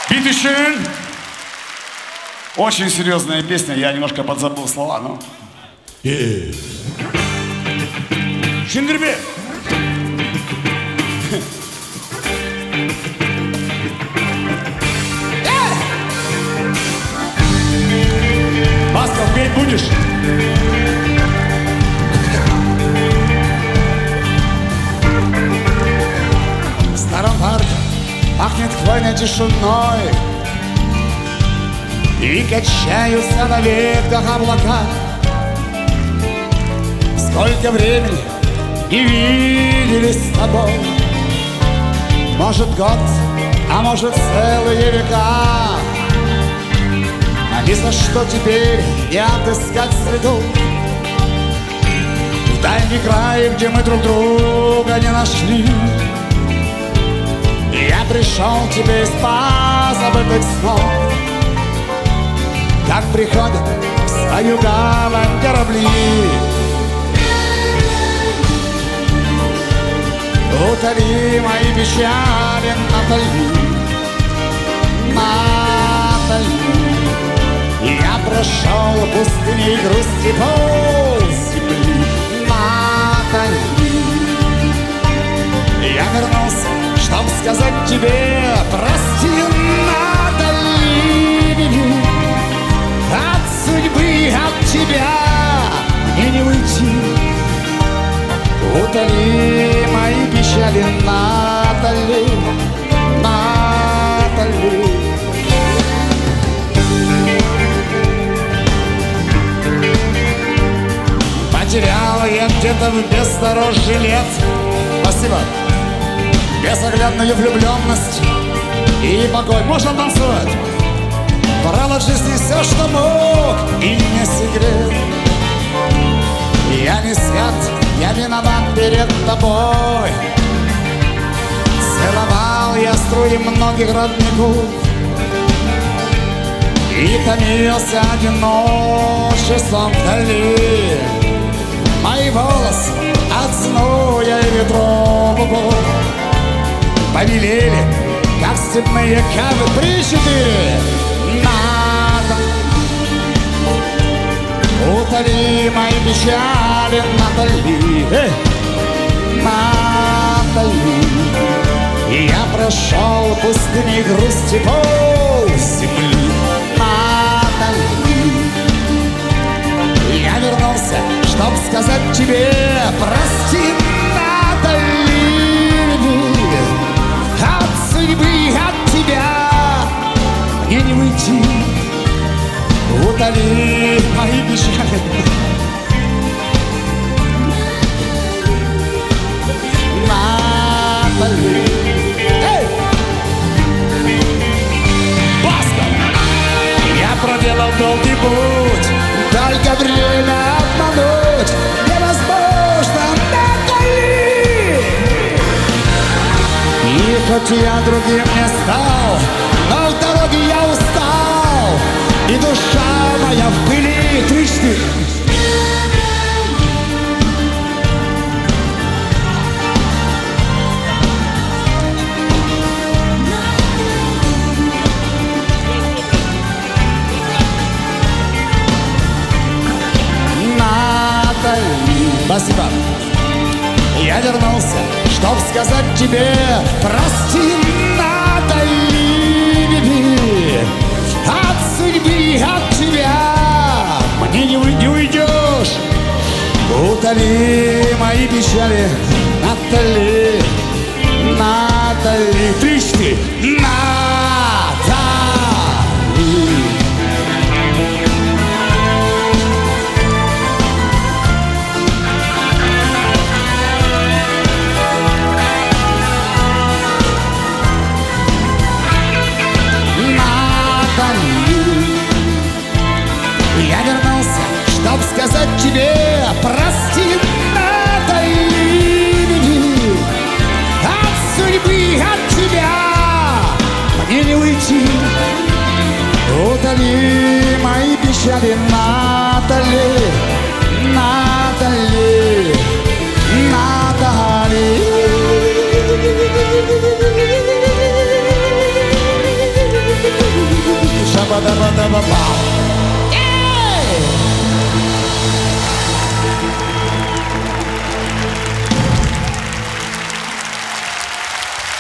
Bitteschön. Очень серьезная песня, я немножко подзабыл слова, но... Шиндербе! Басков, петь будешь? В старом парке пахнет хвойной тишиной, и качаются на ветках облака. Сколько времени не виделись с тобой, может год, а может целые века. А ни за что теперь не отыскать следов в дальний край, где мы друг друга не нашли. Я пришел к тебе из забытых снов, как приходят в свою гавань корабли. Утоли мои печали, Натали, Натали. Я прошел пустыней грусти пол земли, Натали. Я вернулся, чтоб сказать тебе прости, Натали. От судьбы, от тебя мне не уйти. Утоли мои печали, Натали, Натали. Потерял я где-то в бездорожье лет. Спасибо. Безоглядную влюбленность и покой. Можно танцевать. Брал от жизни все, что мог, и не секрет. Я не свят, я виноват перед тобой. Целовал я струи многих родников и томился одиночеством вдали. Мои волосы от зноя и ветров побелели, как степные камни. 3-4. Надо утоли мои печали, Натали, Натали. Я прошел пустыни грусти пол земли, Натали. Я вернулся, чтоб сказать тебе прости, Натали. От судьбы, от тебя мне не уйти. Утоли мои печали, Натали. Баска! Я проделал долгий путь, только время обмануть невозможно, Натали. И хоть я другим не стал, но в дороге я устал, и душа моя в пыли. 3-4. Натали. Спасибо. Я вернулся, чтоб сказать тебе прости, Натали. От судьбы, от тебя мне не уйдешь. Утоли мои печали, Натали, Натали. 3-4. Натали. Я вернулся, чтоб сказать тебе прости, Натали. От судьбы, от тебя мне не уйти. Утоли мои печали, Натали, Натали, Натали. Ба-да-ба-да-ба-ба.